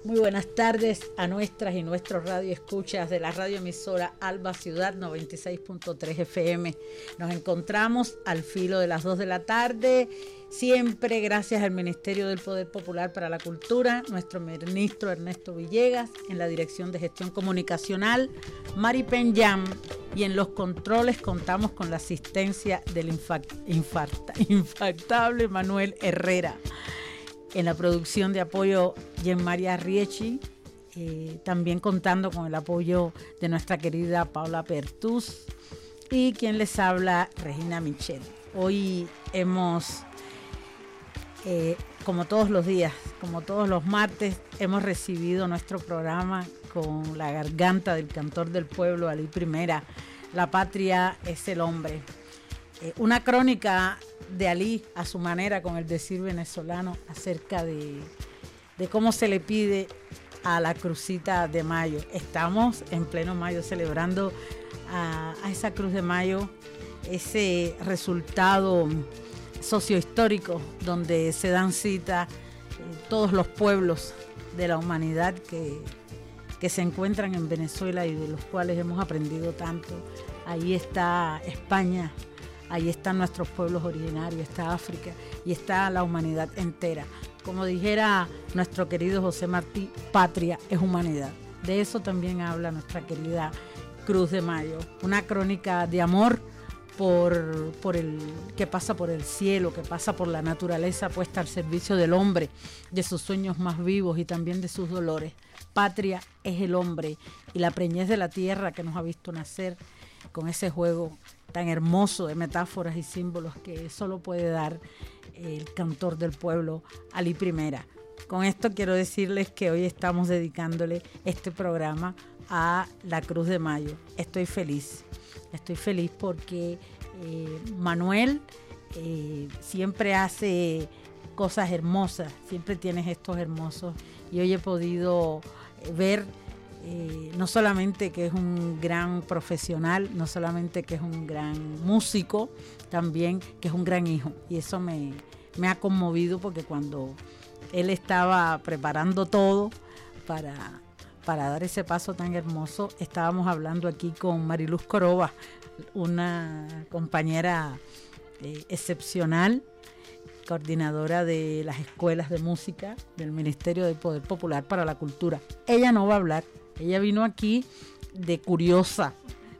Muy buenas tardes a nuestras y nuestros radioescuchas de la radioemisora Alba Ciudad 96.3 FM. Nos encontramos al filo de las 2 de la tarde, siempre gracias al Ministerio del Poder Popular para la Cultura, nuestro ministro Ernesto Villegas, en la Dirección de Gestión Comunicacional, Mari Penyam, y en los controles contamos con la asistencia del infactable Manuel Herrera. En la producción de apoyo, Jean María Riechi, también contando con el apoyo de nuestra querida Paula Pertús, y quien les habla, Regina Michel. Hoy hemos, como todos los días, como todos los martes, hemos recibido nuestro programa con la garganta del cantor del pueblo, Alí Primera, La patria es el hombre. Una crónica de Alí a su manera, con el decir venezolano, acerca de cómo se le pide a la crucita de mayo. Estamos en pleno mayo celebrando a esa cruz de mayo, ese resultado sociohistórico donde se dan cita todos los pueblos de la humanidad que se encuentran en Venezuela y de los cuales hemos aprendido tanto. Ahí está España, ahí están nuestros pueblos originarios, está África y está la humanidad entera. Como dijera nuestro querido José Martí, patria es humanidad. De eso también habla nuestra querida Cruz de Mayo. Una crónica de amor por el que pasa por el cielo, que pasa por la naturaleza puesta al servicio del hombre, de sus sueños más vivos y también de sus dolores. Patria es el hombre y la preñez de la tierra que nos ha visto nacer, con ese juego tan hermoso de metáforas y símbolos que solo puede dar el cantor del pueblo, Alí Primera. Con esto quiero decirles que hoy estamos dedicándole este programa a la Cruz de Mayo. Estoy feliz porque Manuel siempre hace cosas hermosas, siempre tiene gestos hermosos, y hoy he podido ver no solamente que es un gran profesional, no solamente que es un gran músico, también que es un gran hijo, y eso me ha conmovido, porque cuando él estaba preparando todo para dar ese paso tan hermoso, estábamos hablando aquí con Mariluz Coroba, una compañera excepcional, coordinadora de las escuelas de música del Ministerio del Poder Popular para la Cultura. Ella no va a hablar, ella vino aquí de curiosa.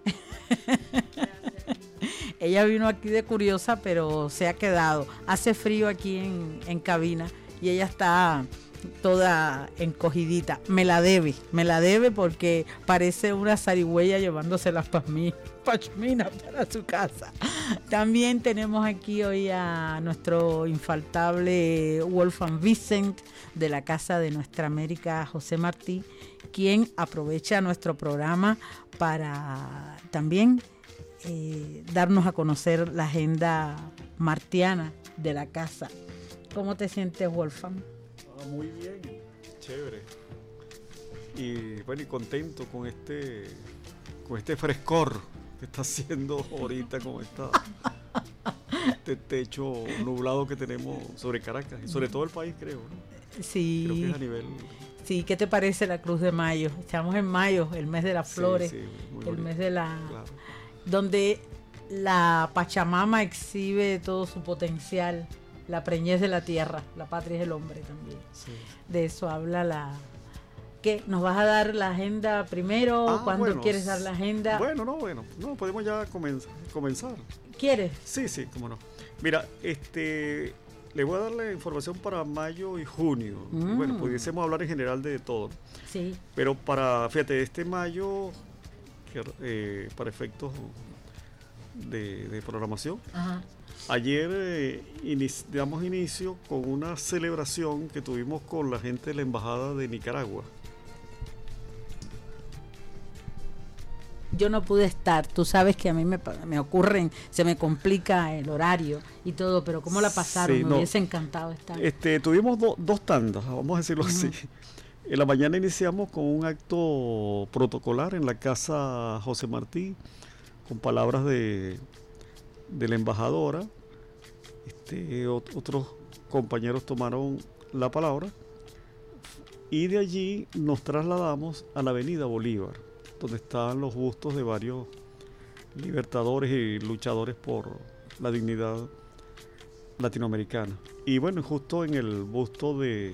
Ella vino aquí de curiosa, pero se ha quedado. Hace frío aquí en cabina y ella está toda encogidita. Me la debe porque parece una zarigüeya llevándose las pashminas para su casa. También tenemos aquí hoy a nuestro infaltable Wolfgang Vicent, de la Casa de Nuestra América, José Martí, quien aprovecha nuestro programa para también darnos a conocer la agenda martiana de la casa. ¿Cómo te sientes, Wolfgang? Muy bien, chévere. Y bueno, y contento con este frescor que está haciendo ahorita con este techo nublado que tenemos sobre Caracas y sobre todo el país, creo, ¿no? Sí. Creo que es a nivel. Sí, ¿qué te parece la Cruz de Mayo? Estamos en mayo, el mes de las flores, muy el bonito. mes de la... Claro. Donde la Pachamama exhibe todo su potencial, la preñez de la tierra, la patria es el hombre también. Sí. De eso habla ¿Qué? ¿Nos vas a dar la agenda primero? ¿Cuándo quieres dar la agenda? No, podemos ya comenzar. ¿Quieres? Sí, cómo no. Mira, le voy a dar la información para mayo y junio. Bueno, pudiésemos hablar en general de todo. Sí. Pero fíjate, este mayo, para efectos de programación, Ajá. ayer damos inicio con una celebración que tuvimos con la gente de la Embajada de Nicaragua. Yo no pude estar, tú sabes que a mí me ocurren, se me complica el horario y todo, pero ¿cómo la pasaron? Sí, me hubiese encantado estar. Tuvimos dos tandas, vamos a decirlo así. En la mañana iniciamos con un acto protocolar en la Casa José Martí, con palabras de la embajadora. Otros compañeros tomaron la palabra. Y de allí nos trasladamos a la avenida Bolívar, donde están los bustos de varios libertadores y luchadores por la dignidad latinoamericana. Y bueno, justo en el busto de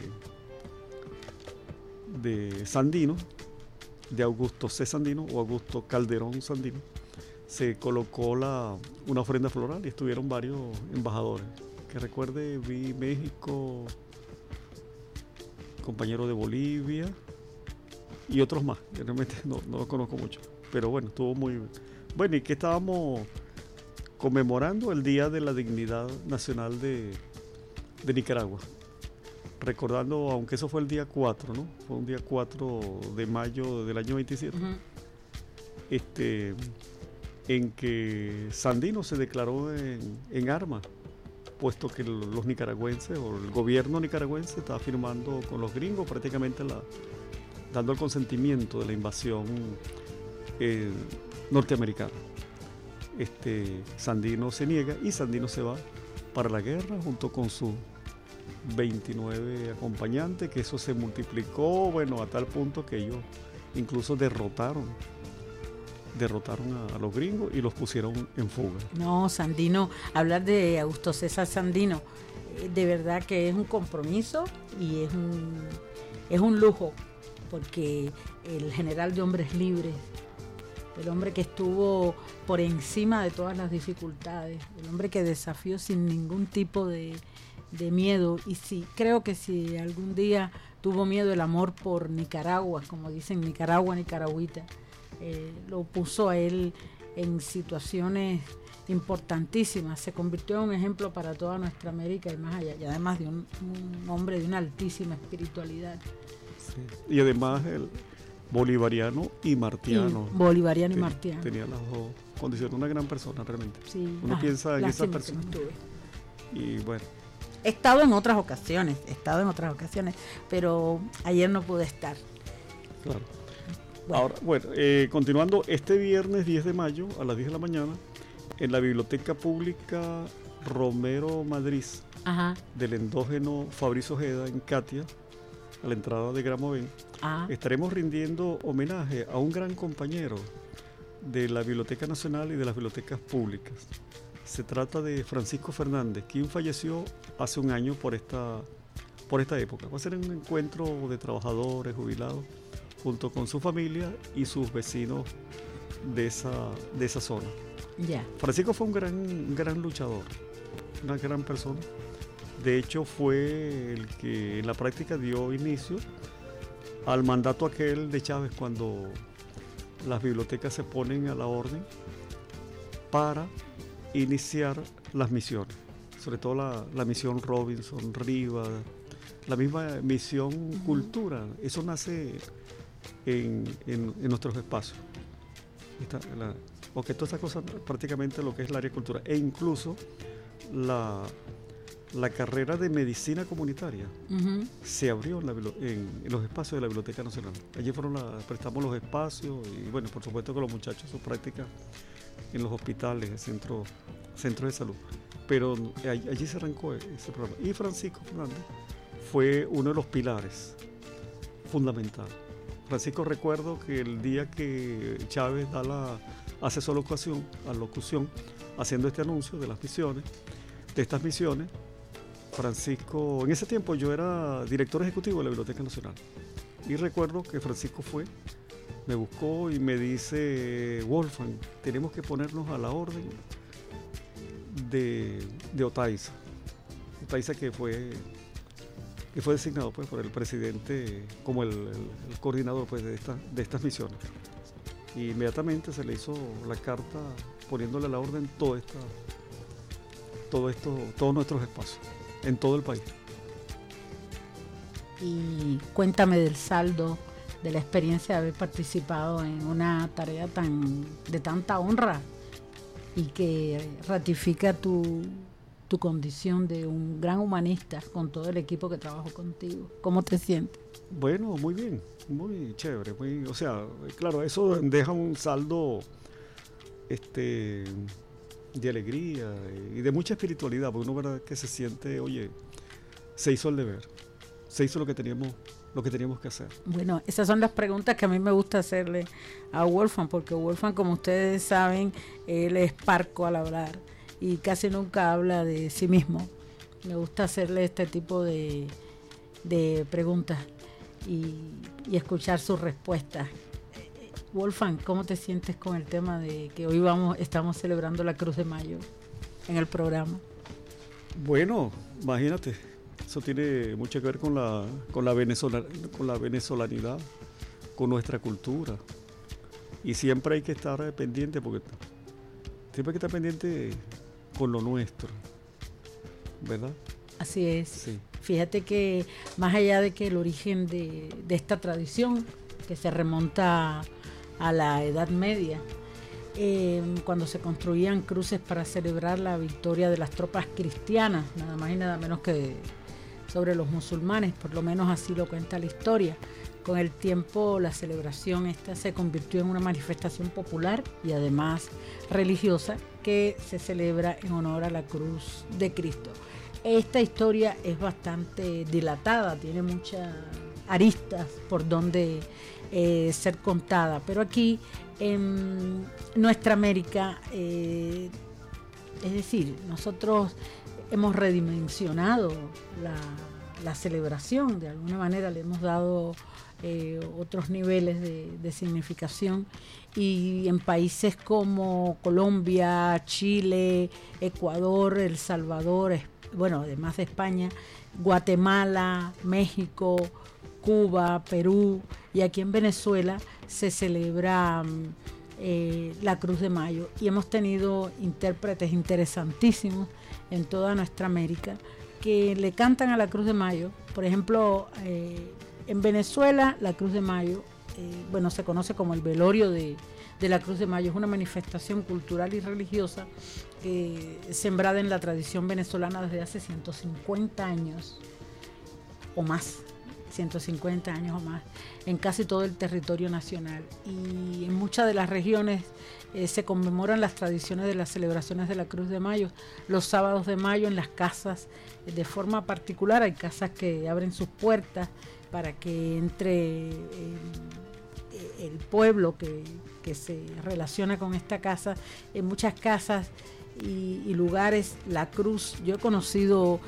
Sandino, de Augusto C. Sandino o Augusto Calderón Sandino, se colocó una ofrenda floral y estuvieron varios embajadores. Que recuerde, vi México, compañero de Bolivia y otros más. Yo realmente no los conozco mucho, pero bueno, estuvo muy bien. Bueno, y que estábamos conmemorando el Día de la Dignidad Nacional de Nicaragua. Recordando, aunque eso fue el día 4, ¿no? Fue un día 4 de mayo del año 27, en que Sandino se declaró en armas, puesto que los nicaragüenses o el gobierno nicaragüense estaba firmando con los gringos prácticamente dando el consentimiento de la invasión norteamericana. Sandino se niega y Sandino se va para la guerra junto con sus 29 acompañantes, que eso se multiplicó, bueno, a tal punto que ellos incluso derrotaron a los gringos y los pusieron en fuga. No, Sandino, hablar de Augusto César Sandino, de verdad que es un compromiso y es un lujo, porque el general de hombres libres, el hombre que estuvo por encima de todas las dificultades, el hombre que desafió sin ningún tipo de miedo, y creo que si algún día tuvo miedo el amor por Nicaragua, como dicen, Nicaragua, nicaragüita, lo puso a él en situaciones importantísimas, se convirtió en un ejemplo para toda nuestra América y más allá, y además de un hombre de una altísima espiritualidad. Sí. Y además el bolivariano y martiano. Bolivariano y martiano. Tenía las dos condiciones, una gran persona realmente. Sí. Uno piensa en esa persona. Y bueno. He estado en otras ocasiones, pero ayer no pude estar. Claro. Bueno. Ahora, continuando, este viernes 10 de mayo a las 10 de la mañana, en la Biblioteca Pública Romero Madrid, del endógeno Fabricio Ojeda, en Catia, a la entrada de Gramovén, estaremos rindiendo homenaje a un gran compañero de la Biblioteca Nacional y de las bibliotecas públicas. Se trata de Francisco Fernández, quien falleció hace un año por esta época. Va a ser un encuentro de trabajadores, jubilados, junto con su familia y sus vecinos de esa zona. Yeah. Francisco fue un gran luchador, una gran persona. De hecho, fue el que en la práctica dio inicio al mandato aquel de Chávez, cuando las bibliotecas se ponen a la orden para iniciar las misiones, sobre todo la misión Robinson, Rivas, la misma misión Cultura. Eso nace en nuestros espacios. Porque todas estas cosas, prácticamente lo que es el área de cultura, e incluso la carrera de medicina comunitaria se abrió en los espacios de la Biblioteca Nacional. Allí prestamos los espacios y bueno, por supuesto que los muchachos su práctica en los hospitales, centros de salud. Pero allí se arrancó ese programa. Y Francisco Fernández fue uno de los pilares fundamentales. Francisco, recuerdo que el día que Chávez hace su locución, haciendo este anuncio de estas misiones, Francisco, en ese tiempo yo era director ejecutivo de la Biblioteca Nacional. Y recuerdo que Francisco me buscó y me dice: Wolfgang, tenemos que ponernos a la orden de Otaiza. Otaiza que fue designado pues por el presidente como el coordinador pues de estas misiones. Y inmediatamente se le hizo la carta poniéndole a la orden todos nuestros espacios en todo el país. Y cuéntame del saldo de la experiencia de haber participado en una tarea de tanta honra y que ratifica tu condición de un gran humanista con todo el equipo que trabajó contigo. ¿Cómo te sientes? Bueno, muy bien, muy chévere. Claro, eso deja un saldo de alegría y de mucha espiritualidad, porque uno verdad que se siente, oye, se hizo el deber, se hizo lo que teníamos lo que teníamos que hacer. Bueno, esas son las preguntas que a mí me gusta hacerle a Wolfgang, porque Wolfgang, como ustedes saben, él es parco al hablar y casi nunca habla de sí mismo. Me gusta hacerle este tipo de preguntas y escuchar sus respuestas. Wolfgang, ¿cómo te sientes con el tema de que hoy estamos celebrando la Cruz de Mayo en el programa? Bueno, imagínate, eso tiene mucho que ver con la venezolanidad, con nuestra cultura. Y siempre hay que estar pendiente, porque siempre hay que estar pendiente con lo nuestro, ¿verdad? Así es. Sí. Fíjate que más allá de que el origen de esta tradición, que se remonta a la Edad Media, cuando se construían cruces para celebrar la victoria de las tropas cristianas, nada más y nada menos que sobre los musulmanes, por lo menos así lo cuenta la historia. Con el tiempo la celebración esta se convirtió en una manifestación popular y además religiosa que se celebra en honor a la cruz de Cristo. Esta historia es bastante dilatada, tiene muchas aristas por donde ser contada, pero aquí en nuestra América, es decir, nosotros hemos redimensionado la celebración, de alguna manera le hemos dado otros niveles de significación, y en países como Colombia, Chile, Ecuador, El Salvador, bueno, además de España, Guatemala, México, Cuba, Perú, y aquí en Venezuela se celebra la Cruz de Mayo, y hemos tenido intérpretes interesantísimos en toda nuestra América que le cantan a la Cruz de Mayo. Por ejemplo, en Venezuela la Cruz de Mayo, bueno, se conoce como el velorio de la Cruz de Mayo. Es una manifestación cultural y religiosa sembrada en la tradición venezolana desde hace 150 años o más, 150 años o más, en casi todo el territorio nacional. Y en muchas de las regiones se conmemoran las tradiciones de las celebraciones de la Cruz de Mayo los sábados de mayo en las casas de forma particular. Hay casas que abren sus puertas para que entre el pueblo que se relaciona con esta casa. En muchas casas y lugares la cruz, yo he conocido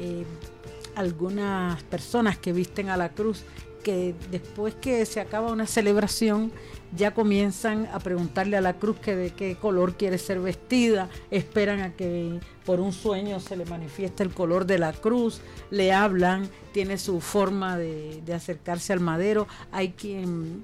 algunas personas que visten a la cruz, que después que se acaba una celebración ya comienzan a preguntarle a la cruz que de qué color quiere ser vestida, esperan a que por un sueño se le manifieste el color de la cruz, le hablan, tiene su forma de acercarse al madero. Hay quien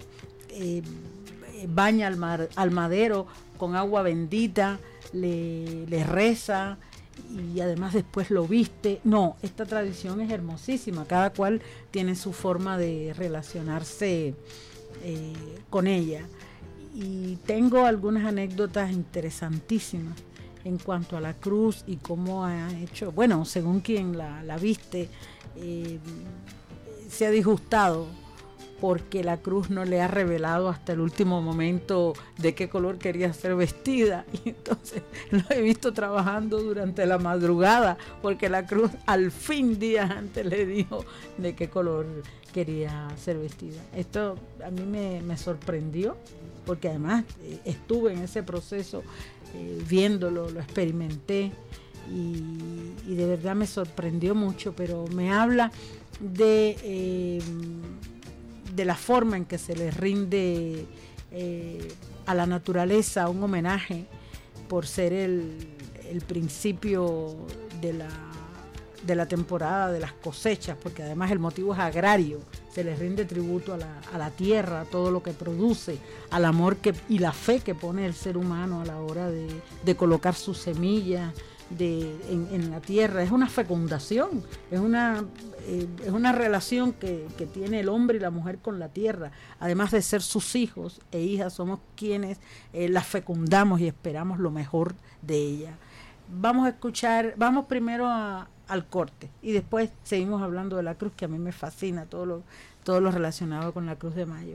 baña al madero con agua bendita, le reza y además después lo viste. No, esta tradición es hermosísima, cada cual tiene su forma de relacionarse con ella, y tengo algunas anécdotas interesantísimas en cuanto a la cruz y cómo ha hecho, bueno, según quien la viste, se ha disgustado porque la cruz no le ha revelado hasta el último momento de qué color quería ser vestida, y entonces lo he visto trabajando durante la madrugada porque la cruz al fin días antes le dijo de qué color quería ser vestida. Esto a mí me sorprendió, porque además estuve en ese proceso viéndolo, lo experimenté y de verdad me sorprendió mucho, pero me habla de la forma en que se le rinde a la naturaleza un homenaje por ser el principio de la temporada de las cosechas, porque además el motivo es agrario, se le rinde tributo a la tierra, a todo lo que produce, al amor y la fe que pone el ser humano a la hora de colocar sus semillas en la tierra. Es una fecundación, es una relación que tiene el hombre y la mujer con la tierra. Además de ser sus hijos e hijas, somos quienes las fecundamos y esperamos lo mejor de ella. Vamos primero al corte y después seguimos hablando de la cruz, que a mí me fascina todo lo relacionado con la Cruz de Mayo.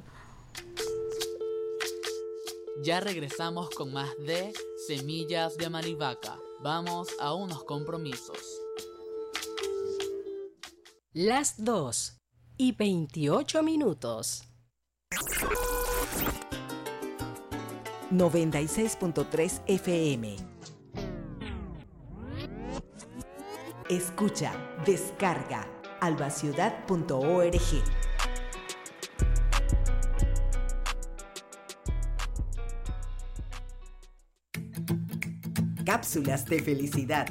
Ya regresamos con más de Semillas de Marivaca. Vamos a unos compromisos. Las 2 6:28. 96.3 FM. Escucha, descarga, albaciudad.org. Cápsulas de felicidad.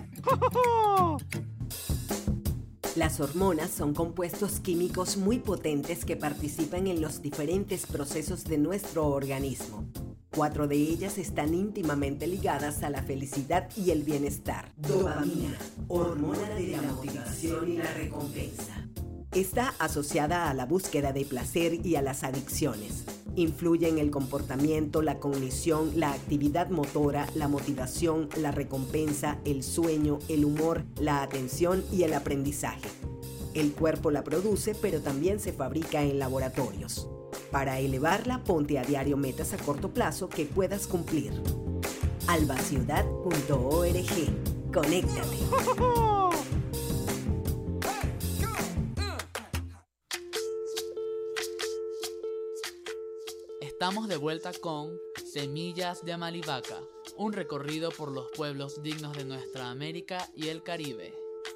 Las hormonas son compuestos químicos muy potentes que participan en los diferentes procesos de nuestro organismo. 4 de ellas están íntimamente ligadas a la felicidad y el bienestar. Dopamina, hormona de la motivación y la recompensa. Está asociada a la búsqueda de placer y a las adicciones. Influye en el comportamiento, la cognición, la actividad motora, la motivación, la recompensa, el sueño, el humor, la atención y el aprendizaje. El cuerpo la produce, pero también se fabrica en laboratorios. Para elevarla, ponte a diario metas a corto plazo que puedas cumplir. albaciudad.org. Conéctate. Estamos de vuelta con Semillas de Amalivaca, un recorrido por los pueblos dignos de nuestra América y el Caribe.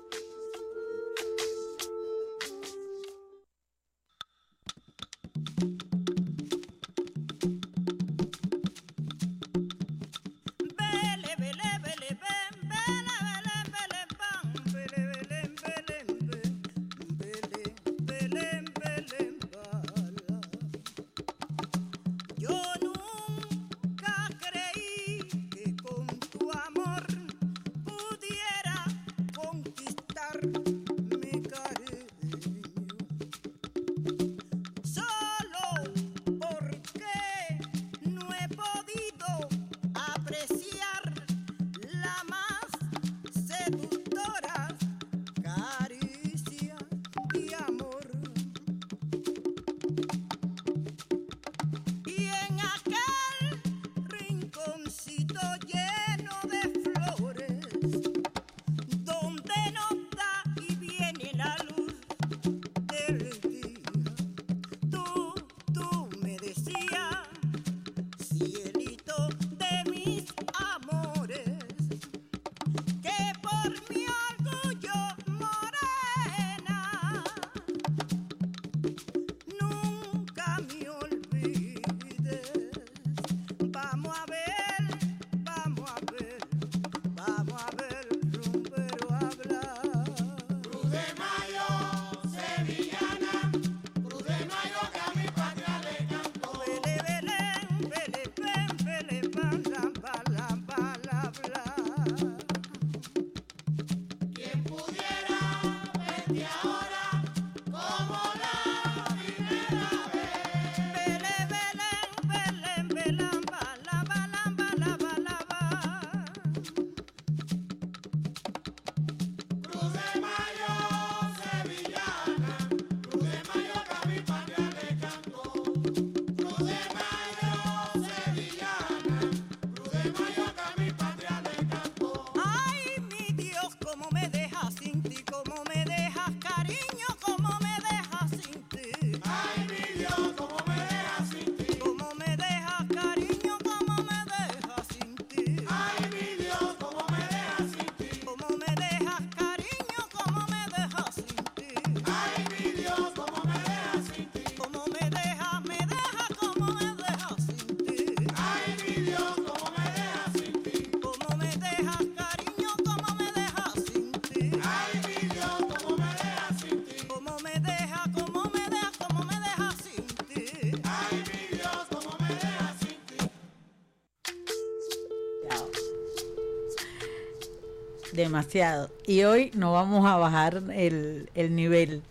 Demasiado. Y hoy no vamos a bajar el nivel.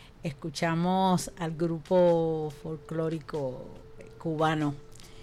Escuchamos al grupo folclórico cubano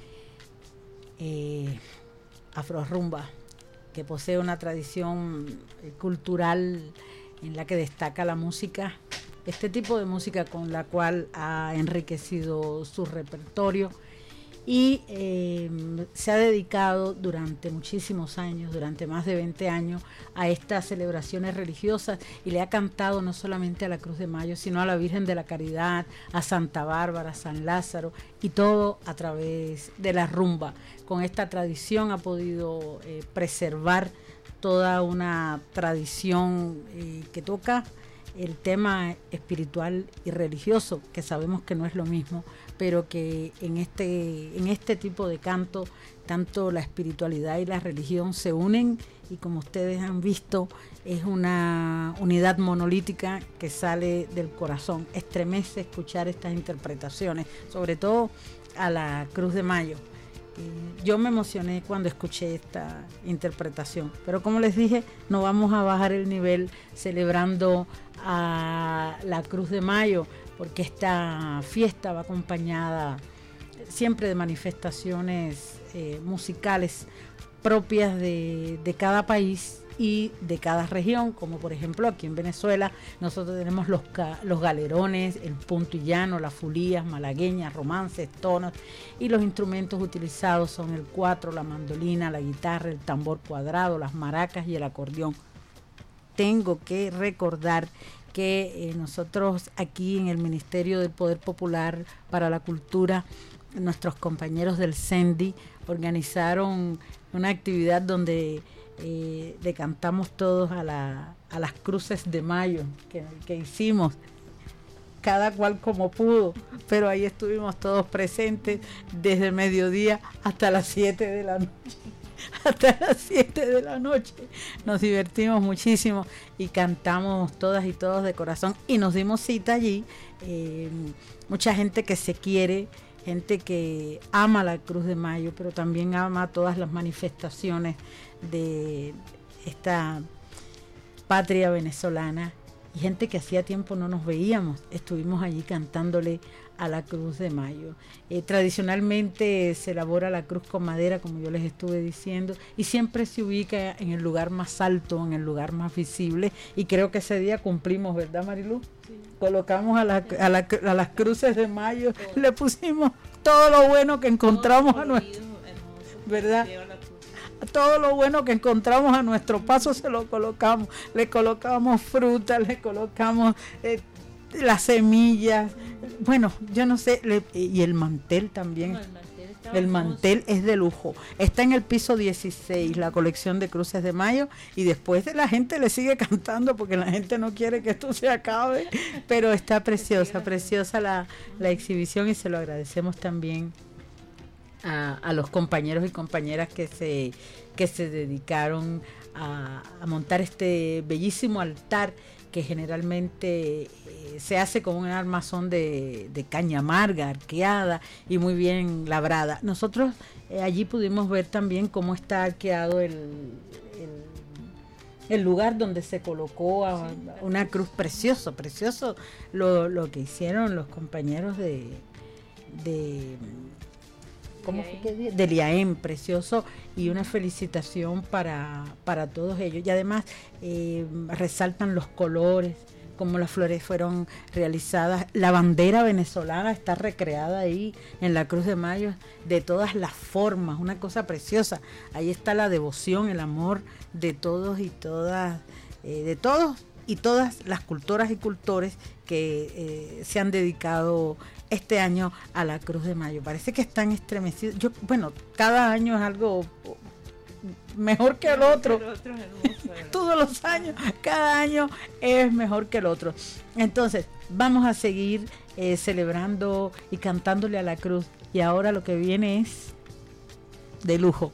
Afrorrumba, que posee una tradición cultural en la que destaca la música, este tipo de música con la cual ha enriquecido su repertorio y se ha dedicado durante muchísimos años, durante más de 20 años, a estas celebraciones religiosas, y le ha cantado no solamente a la Cruz de Mayo, sino a la Virgen de la Caridad, a Santa Bárbara, a San Lázaro, y todo a través de la rumba. Con esta tradición ha podido preservar toda una tradición que toca el tema espiritual y religioso, que sabemos que no es lo mismo, pero que en este tipo de canto, tanto la espiritualidad y la religión se unen, y como ustedes han visto, es una unidad monolítica que sale del corazón. Estremece escuchar estas interpretaciones, sobre todo a la Cruz de Mayo. Yo me emocioné cuando escuché esta interpretación, pero como les dije, no vamos a bajar el nivel celebrando a la Cruz de Mayo, porque esta fiesta va acompañada siempre de manifestaciones musicales propias de cada país y de cada región, como por ejemplo aquí en Venezuela nosotros tenemos los galerones, el punto y llano, las fulías malagueñas, romances, tonos, y los instrumentos utilizados son el cuatro, la mandolina, la guitarra, el tambor cuadrado, las maracas y el acordeón. Tengo que recordar que nosotros aquí en el Ministerio del Poder Popular para la Cultura, nuestros compañeros del CENDI organizaron una actividad donde le cantamos todos a las cruces de mayo que hicimos, cada cual como pudo, pero ahí estuvimos todos presentes desde el mediodía hasta las 7 de la noche. Hasta las 7 de la noche nos divertimos muchísimo y cantamos todas y todos de corazón, y nos dimos cita allí, mucha gente que se quiere, gente que ama la Cruz de Mayo, pero también ama todas las manifestaciones de esta patria venezolana, y gente que hacía tiempo no nos veíamos. Estuvimos allí cantándole a la Cruz de Mayo. Tradicionalmente se elabora la cruz con madera, como yo les estuve diciendo, y siempre se ubica en el lugar más alto, en el lugar más visible, y creo que ese día cumplimos, ¿verdad, Marilu? Sí. Colocamos a las cruces de mayo, le pusimos todo lo bueno que encontramos a nuestro, ¿verdad? Todo lo bueno que encontramos a nuestro paso se lo colocamos. Le colocamos fruta, le colocamos las semillas, bueno, yo no sé, y el mantel también. No, el mantel es de lujo. Está en el piso 16, la colección de cruces de mayo, y después la gente le sigue cantando porque la gente no quiere que esto se acabe, pero está preciosa la exhibición, y se lo agradecemos también a los compañeros y compañeras que se dedicaron a montar este bellísimo altar, que generalmente se hace con un armazón de caña amarga, arqueada y muy bien labrada. Nosotros allí pudimos ver también cómo está arqueado el lugar donde se colocó una cruz. Precioso lo que hicieron los compañeros de ¿cómo fue que dije? Del IAEM, precioso, y una felicitación para todos ellos. Y además resaltan los colores, como las flores fueron realizadas. La bandera venezolana está recreada ahí en la Cruz de Mayo, de todas las formas, una cosa preciosa. Ahí está la devoción, el amor de todos y todas, de todos y todas las cultoras y cultores que se han dedicado este año a la Cruz de Mayo. Parece que están estremecidos. Cada año es algo mejor que el otro. Todos los años, cada año es mejor que el otro. Entonces, vamos a seguir celebrando y cantándole a la Cruz. Y ahora lo que viene es de lujo.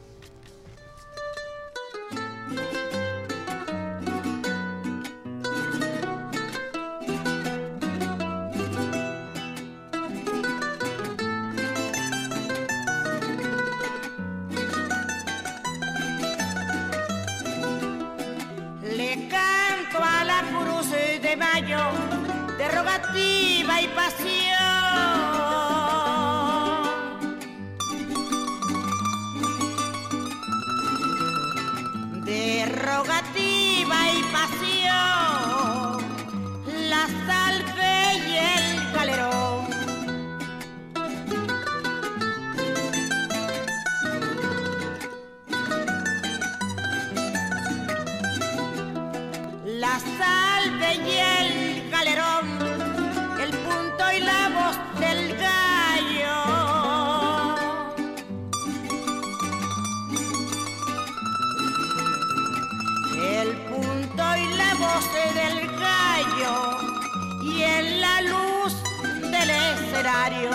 Derogativa y pasión, derogativa y pasión, la salve y el galerón. la salve y el galerón, el punto y la voz del gallo. El punto y la voz del gallo y en la luz del escenario.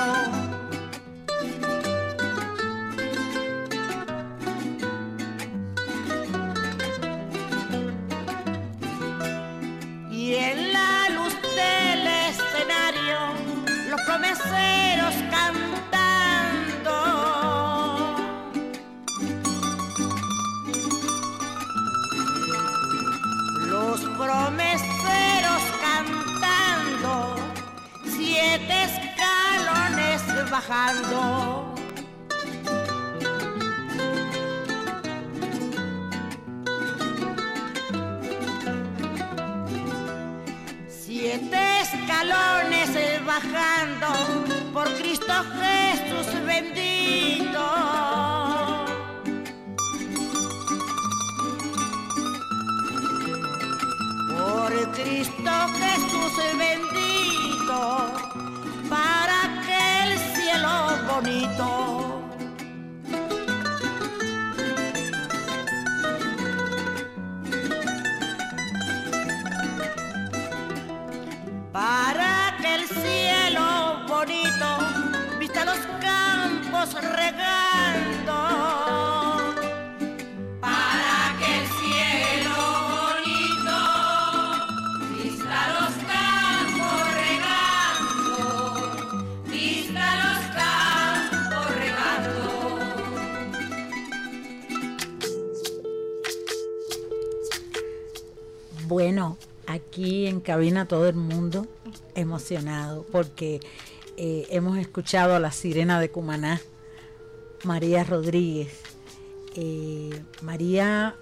Y en la luz del escenario, los promeseros cantando. Los promeseros cantando, 7 escalones bajando. 7 escalones bajando, por Cristo Jesús bendito. Por Cristo Jesús bendito, para aquel cielo bonito. Para aquel cielo bonito, vista los campos regando. Para aquel cielo bonito, vista los campos regando, vista los campos regando. Bueno, aquí en cabina todo el mundo emocionado porque hemos escuchado a la sirena de Cumaná, María Rodríguez. María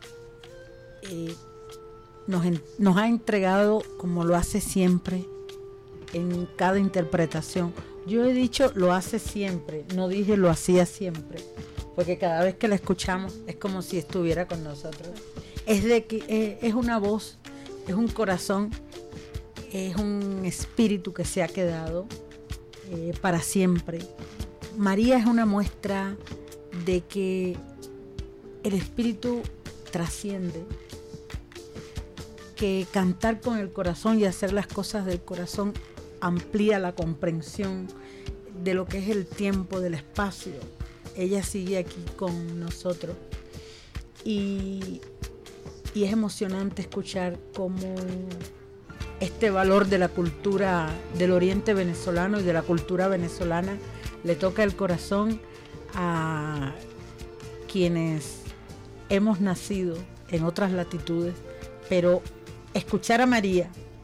nos ha entregado, como lo hace siempre, en cada interpretación. Yo he dicho lo hace siempre, no dije lo hacía siempre, porque cada vez que la escuchamos es como si estuviera con nosotros. Es una voz, es un corazón, es un espíritu que se ha quedado para siempre. María es una muestra de que el espíritu trasciende, que cantar con el corazón y hacer las cosas del corazón amplía la comprensión de lo que es el tiempo, del espacio. Ella sigue aquí con nosotros y es emocionante escuchar cómo este valor de la cultura del oriente venezolano y de la cultura venezolana le toca el corazón a quienes hemos nacido en otras latitudes, pero escuchar a María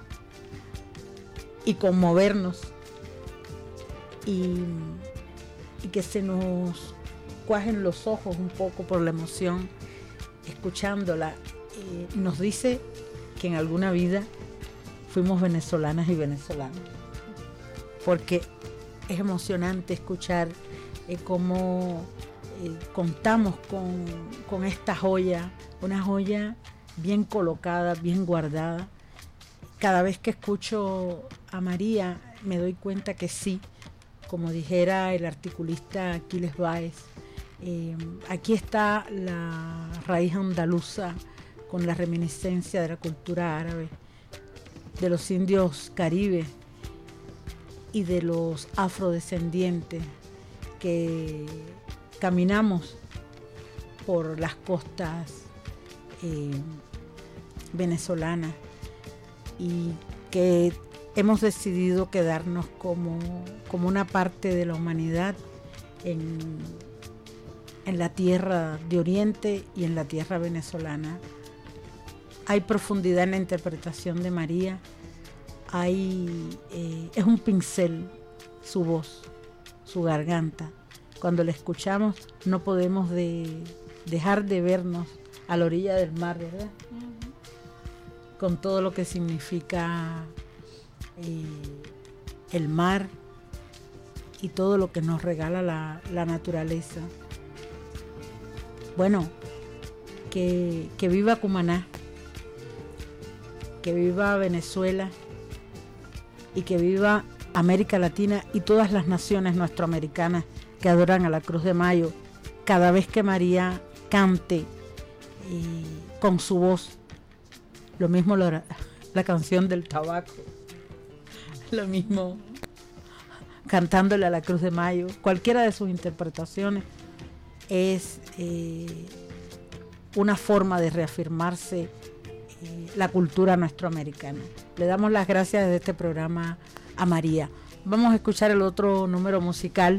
y conmovernos y que se nos cuajen los ojos un poco por la emoción escuchándola, nos dice que en alguna vida fuimos venezolanas y venezolanos, porque es emocionante escuchar cómo contamos con esta joya, una joya bien colocada, bien guardada. Cada vez que escucho a María me doy cuenta que sí, como dijera el articulista Aquiles Báez, aquí está la raíz andaluza con la reminiscencia de la cultura árabe, de los indios caribes y de los afrodescendientes que caminamos por las costas venezolanas y que hemos decidido quedarnos como una parte de la humanidad en la tierra de Oriente y en la tierra venezolana. Hay profundidad en la interpretación de María, es un pincel su voz, su garganta. Cuando la escuchamos no podemos dejar de vernos a la orilla del mar, ¿verdad? Uh-huh. Con todo lo que significa el mar y todo lo que nos regala la naturaleza. Bueno, que viva Cumaná, que viva Venezuela y que viva América Latina y todas las naciones nuestroamericanas que adoran a la Cruz de Mayo, cada vez que María cante con su voz, lo mismo la canción del tabaco, lo mismo cantándole a la Cruz de Mayo, cualquiera de sus interpretaciones es una forma de reafirmarse la cultura nuestroamericana. Le damos las gracias desde este programa a María. Vamos a escuchar el otro número musical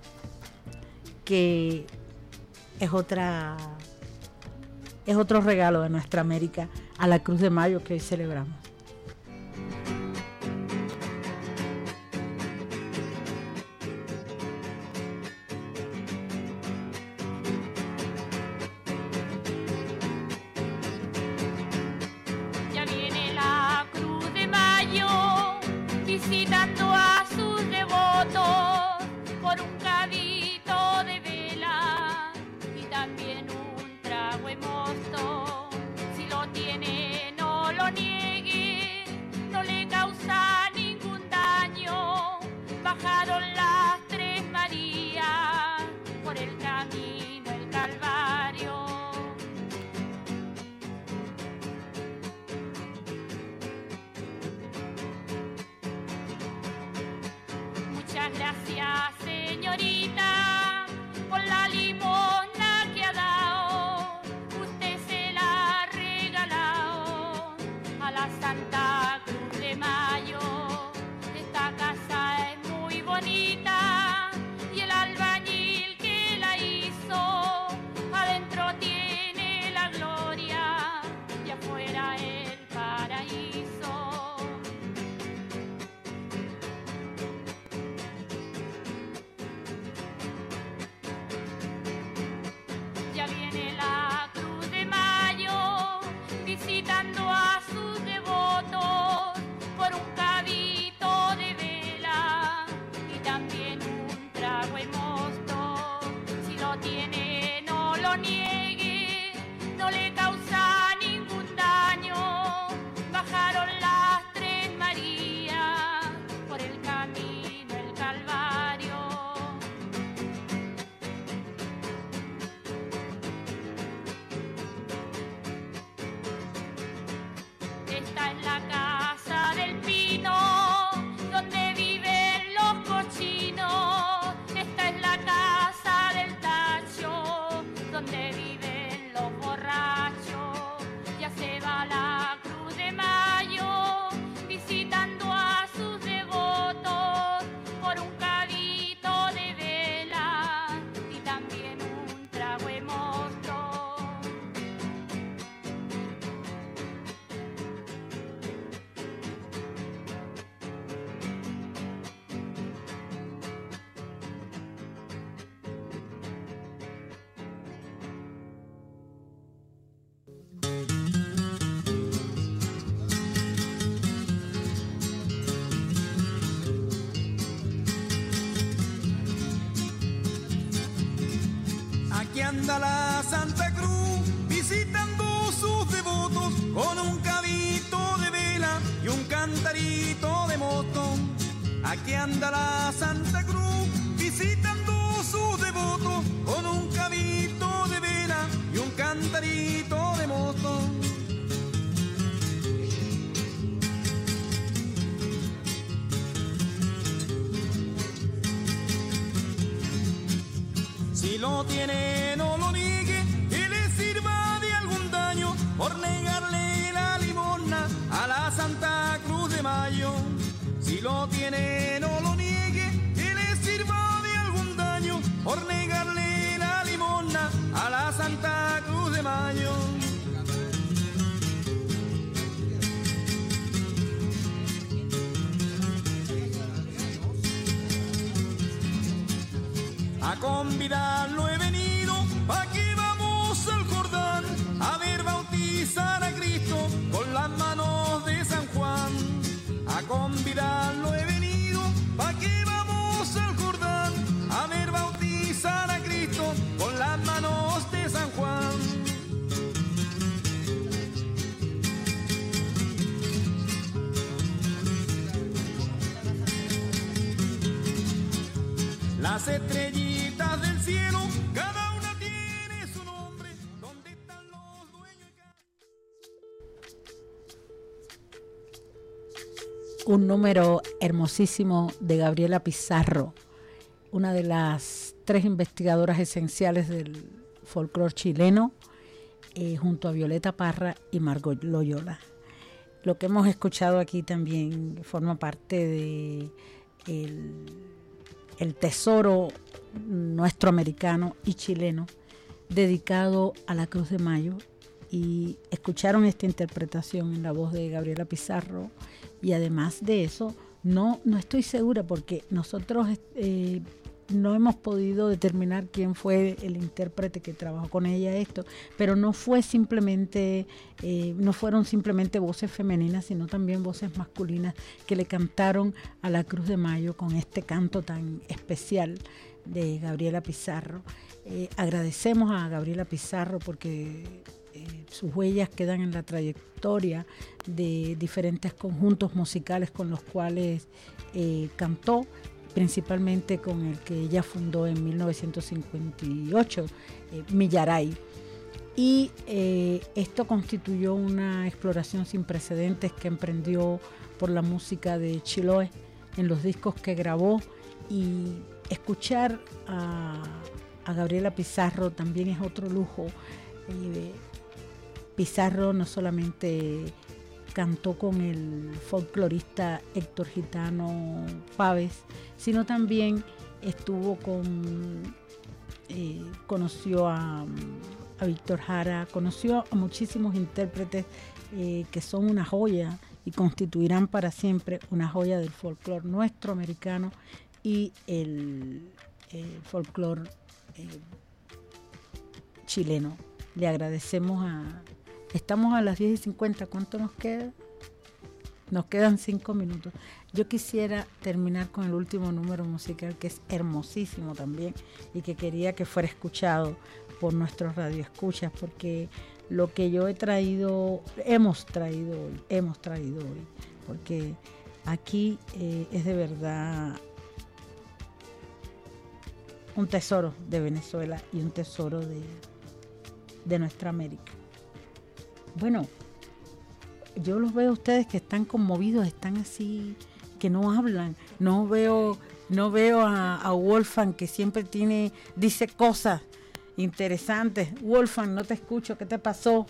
que es otro regalo de nuestra América a la Cruz de Mayo que hoy celebramos. Aquí anda la Santa Cruz visitando sus devotos con un cabito de vela y un cantarito de moto. Aquí anda la Santa Cruz visitando sus devotos con un cabito de vela y un cantarito de moto. Si lo tiene, no lo niegue, que le sirva de algún daño por negarle la limosna a la Santa Cruz de Mayo. Si lo tiene, no lo niegue, que le sirva de algún daño por negarle la limosna a la Santa Cruz de Mayo. A convidarlo he venido, pa' que vamos al Jordán a ver bautizar a Cristo con las manos de San Juan. A convidarlo he venido, pa' que vamos al Jordán a ver bautizar a Cristo con las manos de San Juan. las estrellitas del cielo, cada una tiene su nombre. ¿Dónde están los dueños? Un número hermosísimo de Gabriela Pizarro, una de las 3 investigadoras esenciales del folclore chileno, junto a Violeta Parra y Margot Loyola. Lo que hemos escuchado aquí también forma parte de el tesoro nuestro americano y chileno dedicado a la Cruz de Mayo, y escucharon esta interpretación en la voz de Gabriela Pizarro. Y además de eso, no estoy segura porque nosotros no hemos podido determinar quién fue el intérprete que trabajó con ella esto, pero no fueron simplemente voces femeninas, sino también voces masculinas que le cantaron a la Cruz de Mayo con este canto tan especial de Gabriela Pizarro. Agradecemos a Gabriela Pizarro porque sus huellas quedan en la trayectoria de diferentes conjuntos musicales con los cuales cantó, principalmente con el que ella fundó en 1958, Millaray. Y esto constituyó una exploración sin precedentes que emprendió por la música de Chiloé en los discos que grabó, y escuchar a Gabriela Pizarro también es otro lujo. Pizarro no solamente cantó con el folclorista Héctor Gitano Páez, sino también conoció a Víctor Jara, conoció a muchísimos intérpretes que son una joya y constituirán para siempre una joya del folclore nuestro americano y el folclore chileno. Le agradecemos Estamos a las 10:50. ¿Cuánto nos queda? Nos quedan 5 minutos. Yo quisiera terminar con el último número musical, que es hermosísimo también y que quería que fuera escuchado por nuestros radioescuchas, porque lo que yo hemos traído hoy, porque aquí es de verdad un tesoro de Venezuela y un tesoro de nuestra América. Bueno, yo los veo a ustedes que están conmovidos, están así, que no hablan. No veo a Wolfgang, que siempre dice cosas interesantes. Wolfgang, no te escucho, ¿qué te pasó?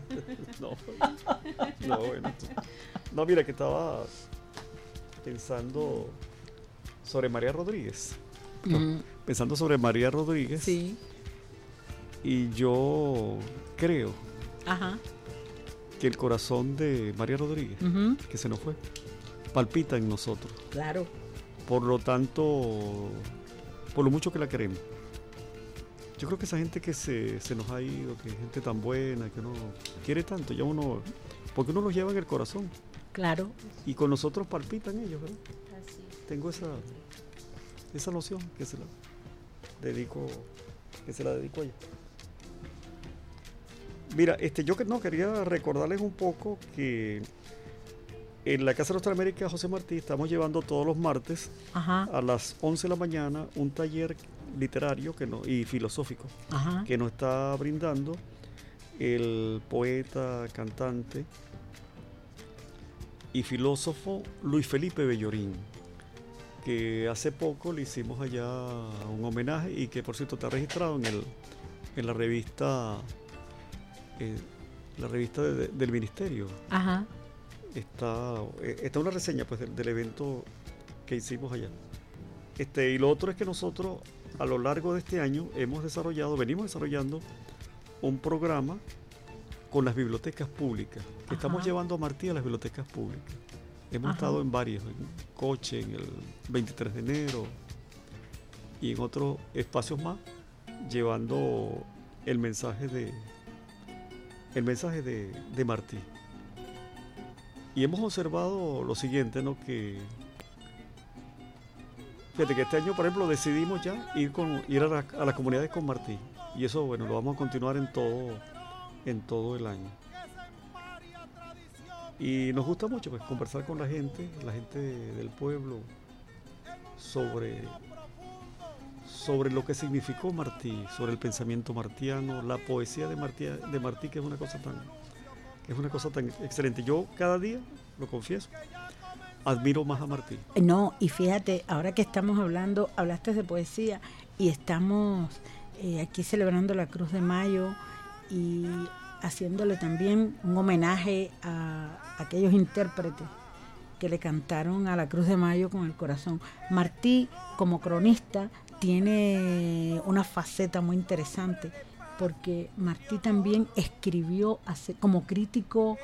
Bueno. No, mira, que estaba pensando sobre María Rodríguez. Pensando sobre María Rodríguez. Sí. Y yo creo Ajá. que el corazón de María Rodríguez, que se nos fue, palpita en nosotros. Claro. Por lo tanto, por lo mucho que la queremos. Yo creo que esa gente que se nos ha ido, que es gente tan buena, que uno quiere tanto, porque uno los lleva en el corazón. Claro. Y con nosotros palpitan ellos, ¿verdad? Así. Tengo esa noción que se la dedico a ella. Mira, yo quería recordarles un poco que en la Casa de Nuestra América José Martí estamos llevando todos los martes a las 11 de la mañana un taller literario y filosófico que nos está brindando el poeta, cantante y filósofo Luis Felipe Bellorín, que hace poco le hicimos allá un homenaje y que por cierto está registrado en la revista del ministerio. Ajá. Está una reseña pues del evento que hicimos allá. Y lo otro es que nosotros a lo largo de este año venimos desarrollando un programa con las bibliotecas públicas, que estamos llevando a Martí a las bibliotecas públicas. Hemos estado en varios, en Coche, en el 23 de enero y en otros espacios más, llevando el mensaje de Martí. Y hemos observado lo siguiente, ¿no? Que fíjate que este año, por ejemplo, decidimos ya ir a las comunidades con Martí. Y eso, bueno, lo vamos a continuar en todo el año. Y nos gusta mucho pues conversar con la gente del pueblo sobre sobre lo que significó Martí, sobre el pensamiento martiano, la poesía de Martí, que es una cosa tan excelente. Yo cada día, lo confieso, admiro más a Martí. No, y fíjate, ahora que estamos hablando, hablaste de poesía y estamos aquí celebrando la Cruz de Mayo y haciéndole también un homenaje a aquellos intérpretes que le cantaron a la Cruz de Mayo con el corazón. Martí, como cronista, tiene una faceta muy interesante, porque Martí también escribió como crítico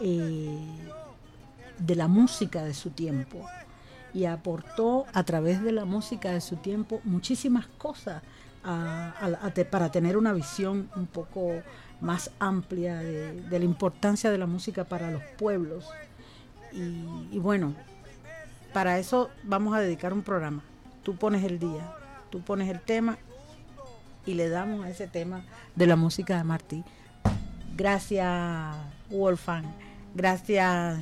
de la música de su tiempo y aportó a través de la música de su tiempo muchísimas cosas para tener una visión un poco más amplia de la importancia de la música para los pueblos. Y bueno, para eso vamos a dedicar un programa. Tú pones el día, tú pones el tema y le damos a ese tema de la música de Martí. Gracias, Wolfgang. Gracias,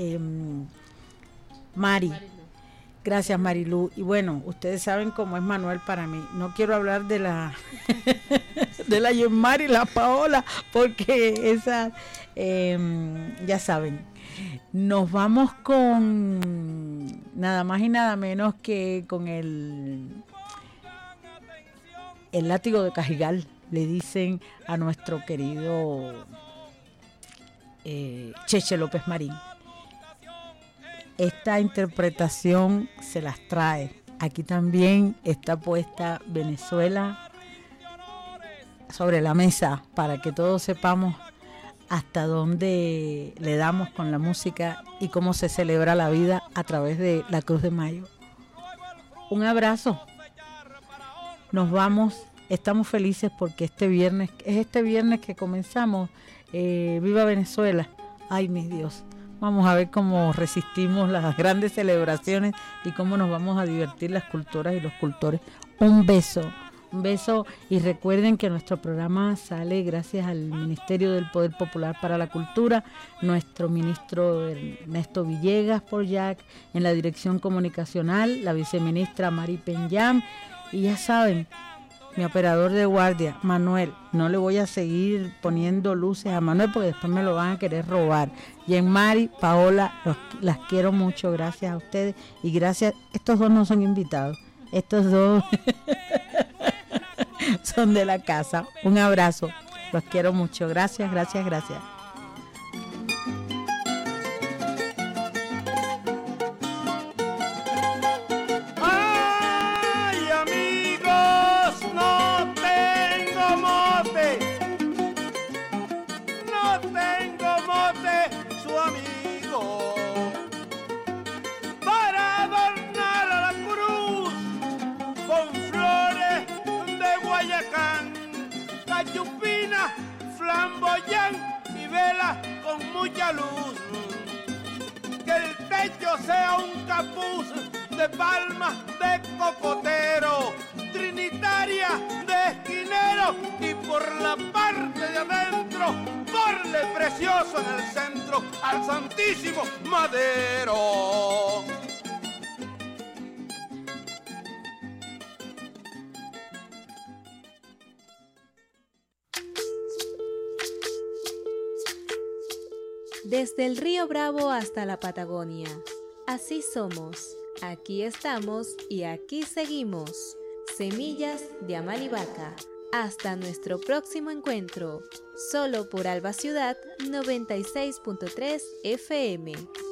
Mari. Gracias, Marilú. Y bueno, ustedes saben cómo es Manuel para mí. No quiero hablar de la de la Yemari y la Paola, porque esas, ya saben. Nos vamos con nada más y nada menos que con el látigo de Cajigal, le dicen a nuestro querido Cheche López Marín. Esta interpretación se las trae. Aquí también está puesta Venezuela sobre la mesa para que todos sepamos hasta dónde le damos con la música y cómo se celebra la vida a través de la Cruz de Mayo. Un abrazo. Nos vamos. Estamos felices porque este viernes que comenzamos. ¡Viva Venezuela! ¡Ay, mi Dios! Vamos a ver cómo resistimos las grandes celebraciones y cómo nos vamos a divertir las cultoras y los cultores. Un beso y recuerden que nuestro programa sale gracias al Ministerio del Poder Popular para la Cultura, nuestro ministro Ernesto Villegas Porllac, en la dirección comunicacional, la viceministra Mari Penyam, y ya saben, mi operador de guardia, Manuel. No le voy a seguir poniendo luces a Manuel porque después me lo van a querer robar. Mari, Paola, las quiero mucho, gracias a ustedes y gracias. Estos dos no son invitados, estos dos son de la casa. Un abrazo, los quiero mucho, gracias. Flamboyán y vela con mucha luz, que el techo sea un capuz de palmas de cocotero, trinitaria de esquinero y por la parte de adentro, porle precioso en el centro al Santísimo Madero. Desde el Río Bravo hasta la Patagonia, así somos, aquí estamos y aquí seguimos. Semillas de Amalivaca. Hasta nuestro próximo encuentro, solo por Alba Ciudad 96.3 FM.